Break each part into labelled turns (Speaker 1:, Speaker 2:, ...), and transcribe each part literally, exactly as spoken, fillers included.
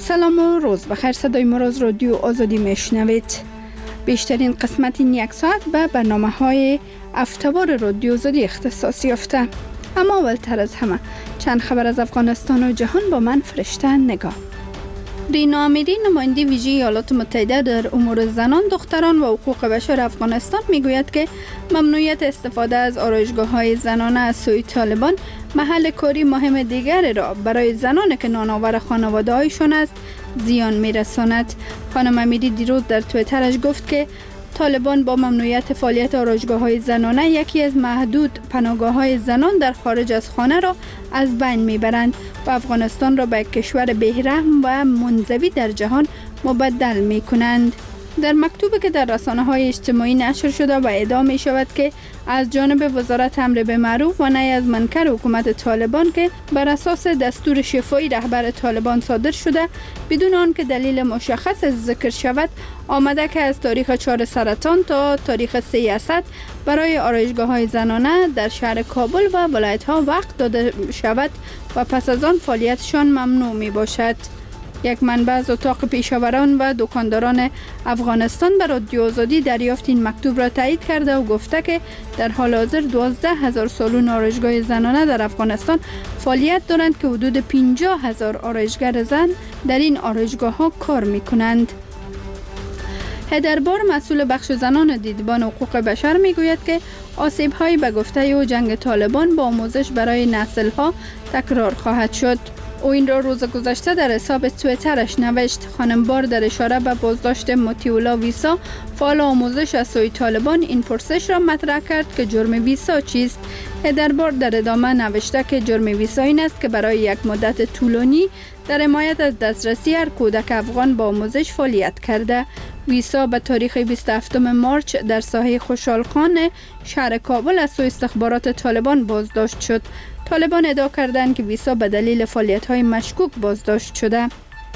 Speaker 1: سلام و روز بخیر. صدای ما را از رادیو آزادی میشنوید. بیشترین قسمت این یک ساعت به برنامه های افتوار رادیو آزادی اختصاص یافته. اما اولتر از همه چند خبر از افغانستان و جهان با من فرشته نگاه. رینا امیری، نماینده ویژه ایالات متحده در امور زنان، دختران و حقوق بشر افغانستان میگوید که ممنوعیت استفاده از آرایشگاه‌های زنانه از سوی طالبان محل کاری مهم دیگری را برای زنان که نانآور خانواده‌هایشان است زیان میرساند. خانم امیری دیروز در توییترش گفت که طالبان با ممنوعیت فعالیت آرایشگاه‌های زنانه یکی از محدود پناهگاه‌های زنان در خارج از خانه را از بین میبرند و افغانستان را به کشور بی‌رحم و منزوی در جهان مبدل میکنند. در مکتوبی که در رسانه‌های اجتماعی نشر شده و ادعا می شود که از جانب وزارت امر به معروف و نهی از منکر حکومت طالبان که بر اساس دستور شفایی رهبر طالبان صادر شده بدون آنکه دلیل مشخص ذکر شود، آمده که از تاریخ چهار سرطان تا تاریخ سه اسد برای آرایشگاه‌های زنانه در شهر کابل و ولایت‌ها وقت داده شود و پس از آن فعالیتشان ممنوع می باشد. یک منبع از اتاق پیشاوران و دکانداران افغانستان به رادیو آزادی دریافت این مکتوب را تایید کرده و گفته که در حال حاضر دوازده هزار سالون آرایشگاه زنانه در افغانستان فعالیت دارند که حدود پنجاه هزار آرایشگر زن در این آرایشگاه ها کار می کنند. هدربار، مسئول بخش زنان دیدبان حقوق بشر، می گوید که آسیب های به گفته او جنگ طالبان با آموزش برای نسل ها تکرار خواهد شد. او این را روز گذشته در حساب توییترش نوشت. خانم بار در اشاره به بازداشت مطیع‌الله ویسا، فعال آموزش از سوی طالبان، این پرسش را مطرح کرد که جرم ویسا چیست. هدربار در ادامه نوشته که جرم ویسا این است که برای یک مدت طولانی در حمایت از دسترسی هر کودک افغان با آموزش فعالیت کرده. ویسا به تاریخ بیست و هفتم مارچ در ساحه خوشحال خان شهر کابل از سوی استخبارات طالبان بازداشت شد. طالبان ادعا کردند که ویسا به دلیل فعالیت‌های مشکوک بازداشت شده.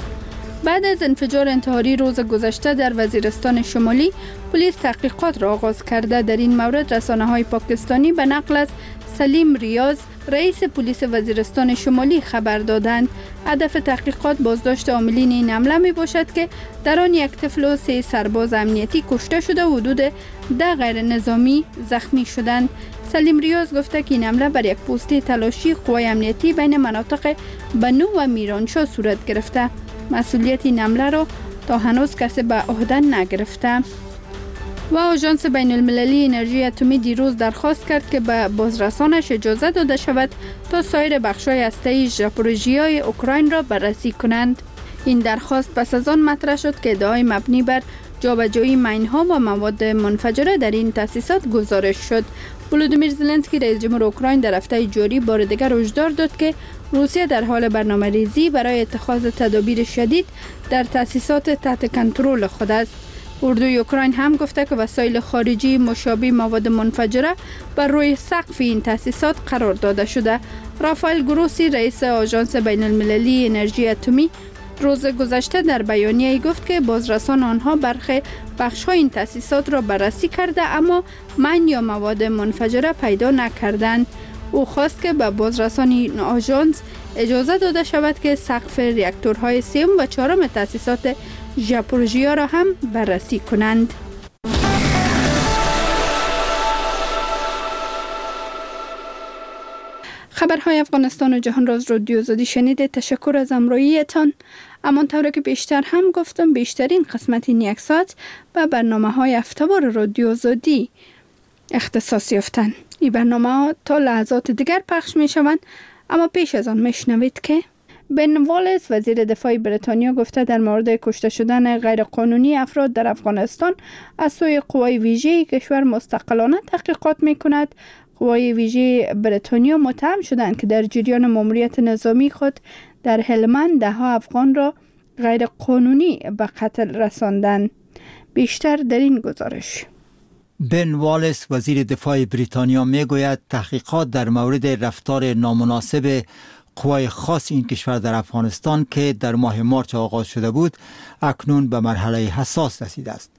Speaker 1: بعد از انفجار انتحاری روز گذشته در وزیرستان شمالی، پلیس تحقیقات را آغاز کرده. در این مورد رسانه‌های پاکستانی به نقل از سلیم ریاض، رئیس پلیس وزیرستان شمالی، خبر دادند. هدف تحقیقات بازداشت عاملین این حمله می باشد که در آن یک طفل و سه سرباز امنیتی کشته شده و حدود ده غیر نظامی زخمی شدند. سلیم ریاض گفته که این حمله بر یک پست تلاشی قوای امنیتی بین مناطق بنو و میرانشاه صورت گرفته. مسئولیت این حمله را تا هنوز کسی به عهده نگرفته. و آژانس بین المللی انرژی اتمی دیروز درخواست کرد که به بازرسانش اجازه داده شود تا سایر بخش‌های هسته‌ای ژاپوروژیا اوکراین را بررسی کنند. این درخواست پس از آن مطرح شد که ادعای مبنی بر جابجایی مین‌ها و مواد منفجره در این تأسیسات گزارش شد. ولودیمیر زلنسکی، رئیس جمهور اوکراین، در هفته جاری بار دیگر هشدار داد که روسیه در حال برنامه‌ریزی برای اتخاذ تدابیر شدید در تأسیسات تحت کنترل خود است. اردوی اوکراین هم گفته که وسایل خارجی مشابه مواد منفجره بر روی سقف این تأسیسات قرار داده شده. رافائل گروسی، رئیس آژانس بین المللی انرژی اتمی، روز گذشته در بیانیه‌ای گفت که بازرسان آنها برخی بخش‌های این تأسیسات را بررسی کرده اما من یا مواد منفجره پیدا نکردند. او خواست که به بازرسان این آژانس اجازه داده شود که سقف راکتورهای سوم و چهارم تأسیسات ژاپوروژیا را هم بررسی کنند. خبرهای افغانستان و جهان را از رادیو آزادی شنیده. تشکر از همراهیتان. همانطور که بیشتر هم گفتم، بیشترین قسمت این یک ساعت به برنامه‌های افتوار رادیو آزادی اختصاص یافتند. این برنامه تا لحظات دیگر پخش می شوند، اما پیش از آن میشنوید که بن والیس، وزیر دفاع بریتانیا، گفته در مورد کشته شدن غیرقانونی افراد در افغانستان از سوی قوای ویژه کشور مستقلانه تحقیقات می کند. قوای ویژه بریتانیا متهم شدند که در جریان ماموریت نظامی خود در هلمند ده ها افغان را غیرقانونی به قتل رساندند. بیشتر در این گزارش.
Speaker 2: بن والیس، وزیر دفاع بریتانیا، میگوید تحقیقات در مورد رفتار نامناسب قوای خاص این کشور در افغانستان که در ماه مارچ آغاز شده بود اکنون به مرحله حساس رسیده است.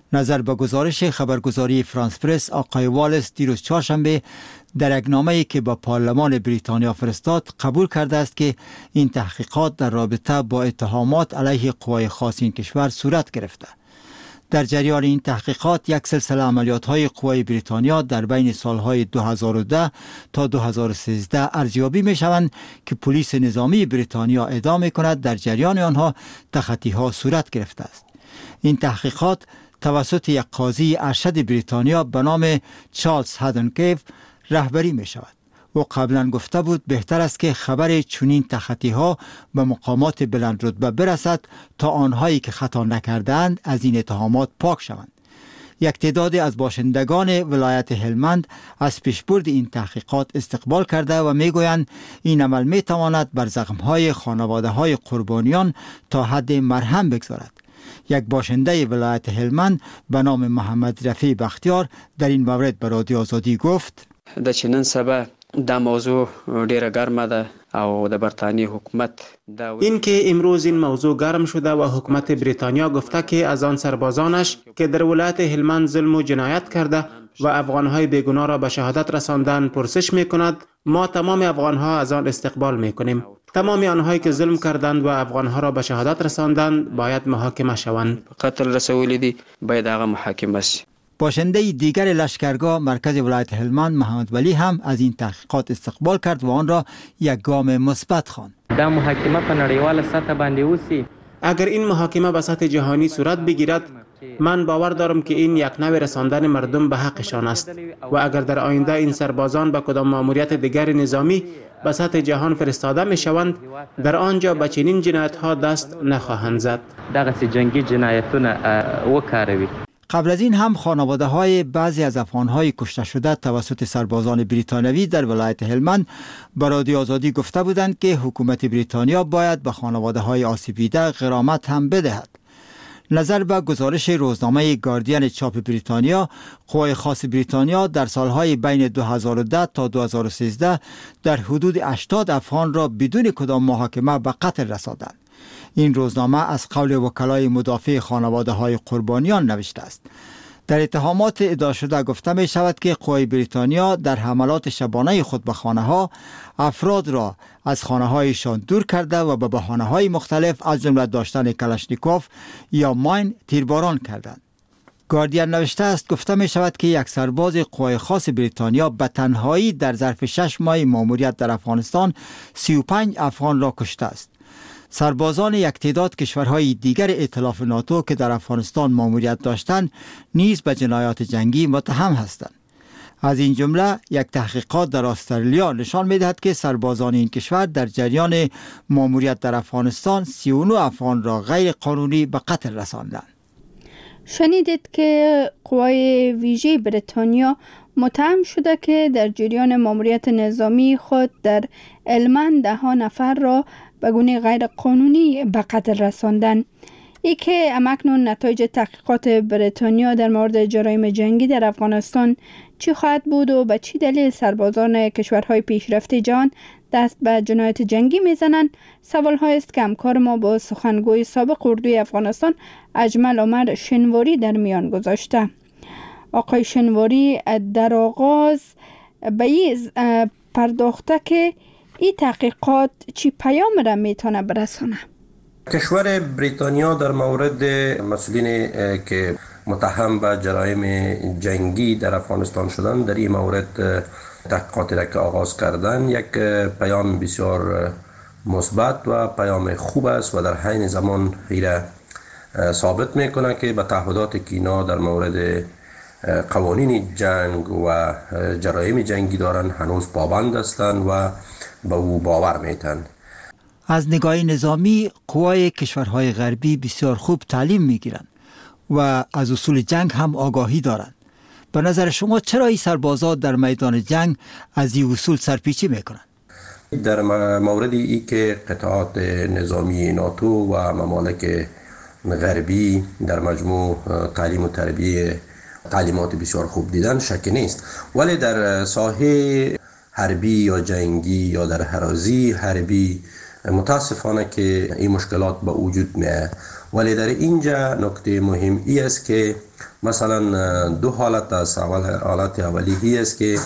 Speaker 2: نظر به گزارش خبرگزاری فرانس پرس، آقای والس دیروز چهارشنبه در یک نامه‌ای که با پارلمان بریتانیا فرستاد قبول کرده است که این تحقیقات در رابطه با اتهامات علیه قوای خاص این کشور صورت گرفته. در جریان این تحقیقات یک سلسله عملیات‌های قوای بریتانیا در بین سالهای دو هزار و ده تا دو هزار و سیزده ارزیابی می‌شوند که پلیس نظامی بریتانیا ادعا می‌کند در جریان آنها تخطی‌ها صورت گرفته است. این تحقیقات توسط یک قاضی ارشد بریتانیا به نام چارلز هادنکیف رهبری می شود. او قبلا گفته بود بهتر است که خبر چنین تخطی‌ها به مقامات بلند رتبه برسد تا آنهایی که خطا نکردند از این اتهامات پاک شوند. یک تعداد از باشندگان ولایت هلمند از پیشبرد این تحقیقات استقبال کرده و میگویند این عمل می تواند بر زخم‌های خانواده‌های قربانیان تا حد مرهم بگذارد. یک باشنده ولایت هلمند به نام محمد رفیع بختیار در این مورد به رادیو آزادی گفت:
Speaker 3: د چنن سبا د موضوع ډیره ګرمه ده او د برتانیې حکومت
Speaker 4: این که امروز این موضوع گرم شده و حکومت بریتانیا گفته که از آن سربازانش که در ولایت هلمند ظلم و جنایت کرده و افغانهای بیگناه را به شهادت رساندن پرسش می کند، ما تمام افغانها از آن استقبال می کنیم. تمام آنهایی که ظلم کردند و افغانها را به شهادت رساندند باید محاکمه شوند.
Speaker 3: قتل رسولی دی باید هغه محاکمه شي.
Speaker 2: باشنده دیگر لشکرگاه مرکز ولایت هلمند محمد ولی هم از این تحقیقات استقبال کرد و آن را یک گام مثبت خواند.
Speaker 5: دا محاکمه په نړیواله سطح باندې وسی.
Speaker 4: اگر این محاکمه به سطح جهانی صورت بگیرد، من باور دارم که این یک نوع رساندن مردم به حقشان است و اگر در آینده این سربازان به کدام ماموریت دیگر نظامی به سطح جهان فرستاده می شوند، در آنجا به چنین جنایت ها دست نخواهند زد.
Speaker 5: دغه جنگی جنایتونه وکاروي.
Speaker 2: قبل از این هم خانواده های بعضی از افغانهای کشته شده توسط سربازان بریتانیایی در ولایت هلمند به رادیو آزادی گفته بودند که حکومت بریتانیا باید به خانواده های آسیب دیده غرامت هم بدهد. نظر به گزارش روزنامه گاردین چاپ بریتانیا، قوای خاص بریتانیا در سالهای بین دو هزار و ده تا دو هزار و سیزده در حدود هشتاد افغان را بدون کدام محاکمه به قتل رساندند. این روزنامه از قول وکلای مدافع خانواده های قربانیان نوشته است. در اتهامات ادعا شده گفته می شود که قوای بریتانیا در حملات شبانه خود به خانه ها افراد را از خانه هایشان دور کرده و به بهانه های مختلف از جمله داشتن کلاشنیکوف یا ماین تیرباران کردند. گاردین نوشته است گفته می شود که یک سرباز قوای خاص بریتانیا به تنهایی در ظرف شش ماه ماموریت در افغانستان سی و پنج افغان را کشته است. سربازان یک تعداد کشورهای دیگر ائتلاف ناتو که در افغانستان ماموریت داشتند نیز به جنایات جنگی متهم هستند. از این جمله یک تحقیقات در استرالیا نشان می‌دهد که سربازان این کشور در جریان ماموریت در افغانستان سی و نه افغان را غیر قانونی به قتل رساندند.
Speaker 1: شنیدید که قوای ویژه بریتانیا متهم شده که در جریان ماموریت نظامی خود در هلمند ده ها نفر را به گونه غیر قانونی به قتل رساندن. ای که همکنون نتایج تحقیقات بریتانیا در مورد جرایم جنگی در افغانستان چی خواهد بود و به چی دلیل سربازان کشورهای پیشرفته جهان دست به جنایت جنگی میزنند، سوال های است که همکار ما با سخنگوی سابق اردوی افغانستان اجمل عمر شنواری در میان گذاشته. آقای شنواری در آغاز به این پرداخته که این تحقیقات چی پیام را میتونه برسانه؟
Speaker 6: کشور بریتانیا در مورد مسئولین که متهم به جرایم جنگی در افغانستان شدن در این مورد تحقیقاتی را که آغاز کردن یک پیام بسیار مثبت و پیام خوب است و در حین زمان غیر ثابت میکنه که به تعهدات که اینا در مورد قوانین جنگ و جرایم جنگی دارن هنوز پابند هستند و به او باور میتن.
Speaker 2: از نگاه نظامی قوای کشورهای غربی بسیار خوب تعلیم میگیرند و از اصول جنگ هم آگاهی دارند. به نظر شما چرا این سربازان در میدان جنگ از این اصول سرپیچی میکنند؟
Speaker 6: در مورد ای که قطعات نظامی ناتو و ممالک غربی در مجموع تعلیم و تربیه تعلیمات بسیار خوب دیدن شکی نیست، ولی در ساحه حربی یا جنگی یا در هرازی حربی متاسفانه که این مشکلات به وجود میاد. ولی در اینجا نکته مهم ای است که مثلا دو حالت است. اول حالت اولی است که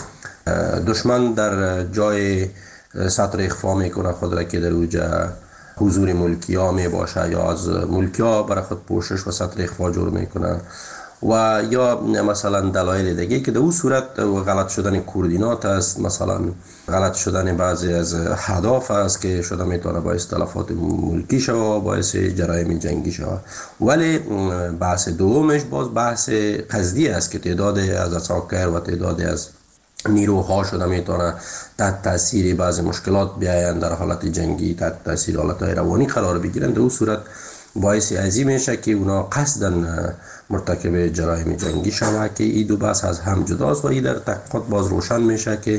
Speaker 6: دشمن در جای سطر اخفا میکنه خود را که در اونجا حضور ملکی ها می باشه یا از ملکی ها برای خود پوشش و سطر اخفا جور میکنه و یا مثلا دلایل دیگه که در اون صورت غلط شدن کوردینات است، مثلا غلط شدن بعضی از اهداف است که شده میتونه باعث تلفات ملکی شوه، باعث جرایم جنگی شوه. ولی بحث دومش باز بحث قصدی است که تعداد از عساکر و تعداد از نیروها شده میتونه تحت تاثیر بعضی مشکلات بیاین در حالت جنگی، تحت تاثیر حالتهای روانی قرار بگیرن. در اون صورت باعث عظیم میشه که اونا قصدن مرتکب جرایم جنگی شوه که این دو بحث از هم جداست و این در تحقیقات باز روشن میشه که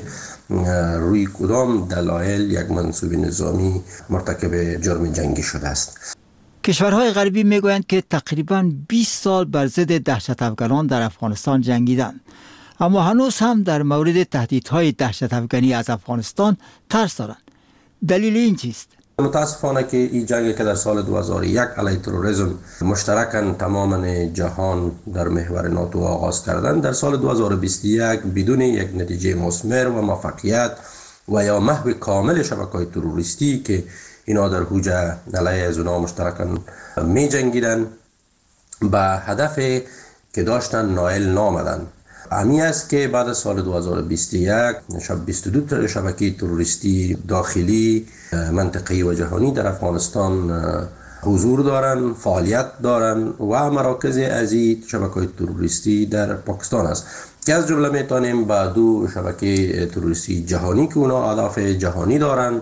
Speaker 6: روی کدام دلایل یک منصوب نظامی مرتکب جرم جنگی شده است.
Speaker 2: کشورهای غربی میگویند که تقریباً بیست سال بر ضد دهشت افکنان در افغانستان جنگیدند، اما هنوز هم در مورد تهدیدهای دهشت افکنی از افغانستان ترس دارند. دلیل این چیست؟
Speaker 6: متاسفانه که این جنگی که در سال دو هزار و یک علیه تروریسم مشترکاً تماما جهان در محور ناتو آغاز کردند، در سال دو هزار و بیست و یک بدون یک نتیجه مثمر و موفقیت و یا محو کامل شبکه‌های تروریستی که اینا در حوزه علیه از اونها مشترکاً می جنگیدند به هدف که داشتن نائل نامدن. امی است که بعد از سال دو هزار و بیست و یک شب بیست و دو شبکه تروریستی داخلی، منطقه‌ای و جهانی در افغانستان حضور دارن، فعالیت دارن و مراکز از این شبکه‌های تروریستی در پاکستان است که از جمله میتونیم با دو شبکه تروریستی جهانی که اونا اهداف جهانی دارن،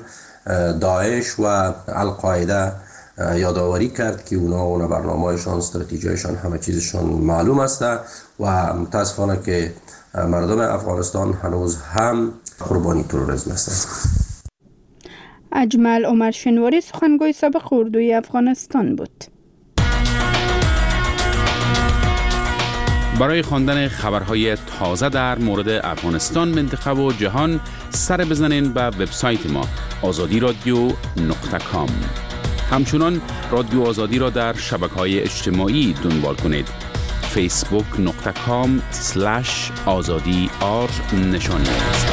Speaker 6: داعش و القاعده، یادآوری کرد که اونا اونا برنامه‌شان، استراتژیشان، همه چیزشان معلوم است و متاسفانه که مردم افغانستان هنوز هم قربانی تروریسم هستند.
Speaker 1: اجمل عمر شنواری سخنگوی سابق اردوی افغانستان بود.
Speaker 7: برای خواندن خبرهای تازه در مورد افغانستان، منطقه و جهان سر بزنین به وبسایت ما آزادی رادیو نقطه کام. همچنان رادیو آزادی را در شبکه‌های اجتماعی دنبال کنید. فیسبوک نقطه کام سلش آزادی آر نشانی است.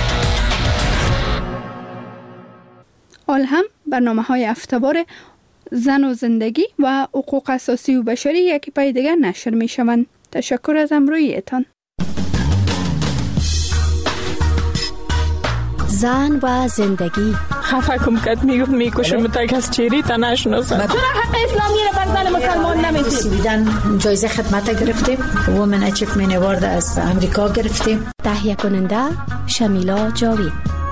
Speaker 1: آل هم برنامه‌های هفته‌وار زن و زندگی و حقوق اساسی و بشری یکی پای دیگر نشر می‌شوند. تشکر از همراهیتان.
Speaker 8: زن و زندگی.
Speaker 9: خفه کم کت میگفت میکشم تا کس چیری تا نشناسم.
Speaker 8: چرا حق اسلامی را بر زن مسلمان نمیدید؟ سویدن جایزه خدمت گرفتیم، وومن اچیومنت اوارد از امریکا گرفتیم.
Speaker 10: تهیه کننده شمیلا جاوید.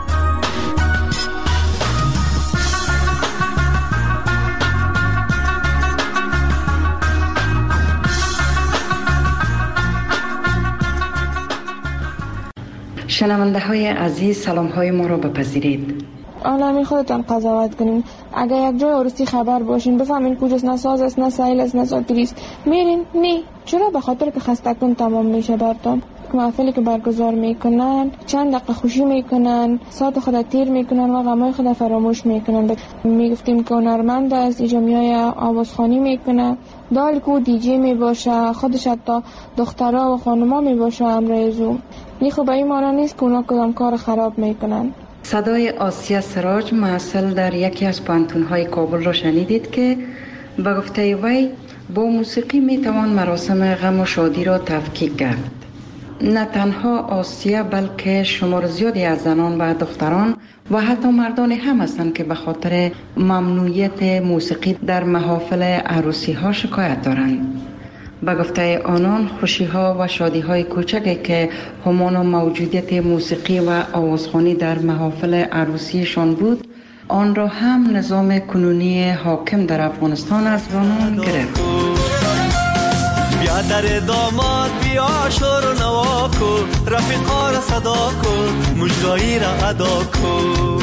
Speaker 11: شنونده های عزیز، سلام های ما را بپذیرید.
Speaker 9: آنلامی خودتان قضاوت کنیم. اگر یک جای عروسی خبر باشین بفهمین کجاست، نه ساز است، نه سایل است، نه ساتریس، میرین نه. چرا؟ به خاطر که خستگون تمام میشه براتون. محفلی که برگزار میکنن چند دقیقه خوشی میکنن، ساعت خود تیر میکنن و غمای خود فراموش میکنن. میگفتیم که هنرمند است، ایجامیای آوازخوانی میکنه، دال کو دیجی میباشه، خودش حتی دخترها و خانما میباشه امروزو. نی خب این معنی نیست که اونا کدام کار خراب میکنن.
Speaker 11: صدای آسیا سراج محصل در یکی از پانتون‌های کابل را شنیدید که به گفته وی با موسیقی میتوان مراسم غم و شادی را تفکیک کرد. نه تنها آسیا بلکه شمار زیادی از زنان و دختران و حتی مردان هم هستند که به خاطر ممنوعیت موسیقی در محافل عروسی ها شکایت دارند. به گفته آنان خوشی ها و شادی های کوچکی که همان موجودیت موسیقی و آوازخوانی در محافل عروسیشان بود، آن را هم نظام کنونی حاکم در افغانستان از آنان گرفت.
Speaker 12: بیا در داماد بیا شور و نوا کن، رفیقا را صدا کن، مجدایی را ادا کن.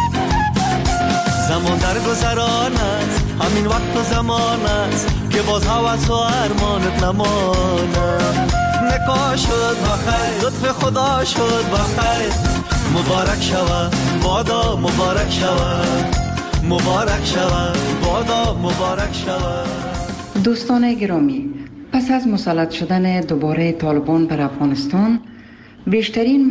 Speaker 12: زمان در گذران است، همین وقت و زمان است که باز هوس و ارمانت نماند. نکاح شد بخیر، لطف خدا شد بخیر، مبارک شود بادا مبارک شود، مبارک شود بادا مبارک شود.
Speaker 11: دوستان گرامی، پس از مسلط شدن دوباره طالبان بر افغانستان، بیشترین